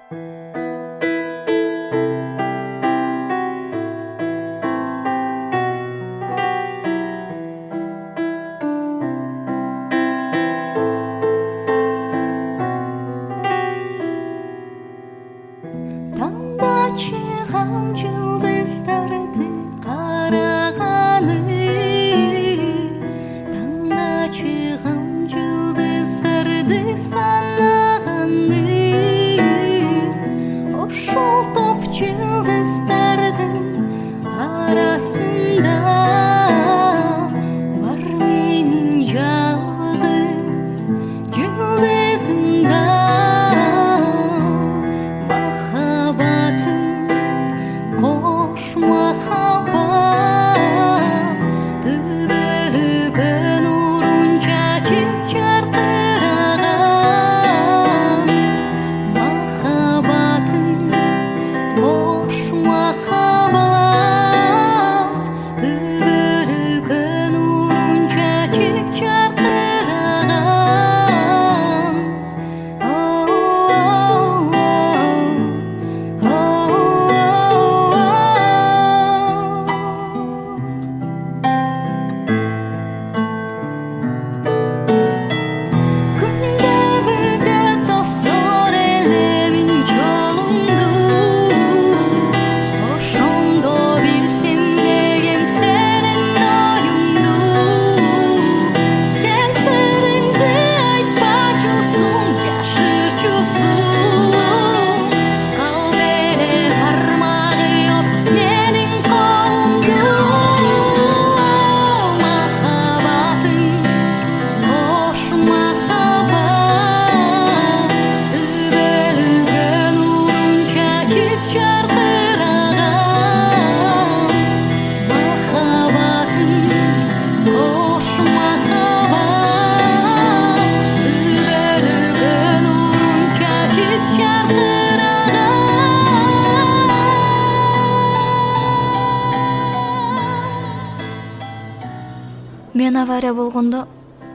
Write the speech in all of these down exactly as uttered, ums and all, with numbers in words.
Мен авария болгондо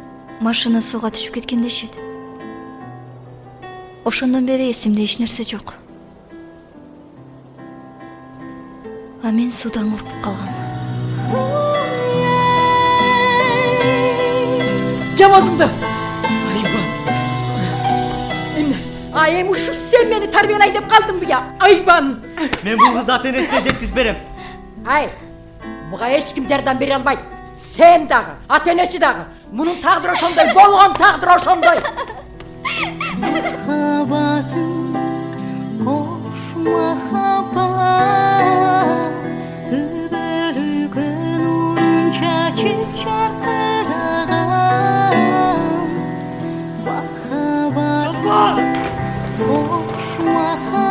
машина сууга түшүп кеткен дешет. Ошондон бери эсимде эч нерсе жок. А мен суудан коркуп калгам. Жам өзүңдү. Айбан. Эмне? Ай, эми ушу сен мени тарбиялайын деп калдыңбы я? Айбан. Мен бул кызды ата энесине жеткизип берем. Ай, буга эч ким жардам бере албайт. Sen дагы, ата энеси дагы. Мунун тагдыры ошондой, болгон тагдыры ошондой. Махаббатым, кош махаббат, төбөлүккө нурун чачып чаркыраган. Махаббатым, кош махаббат.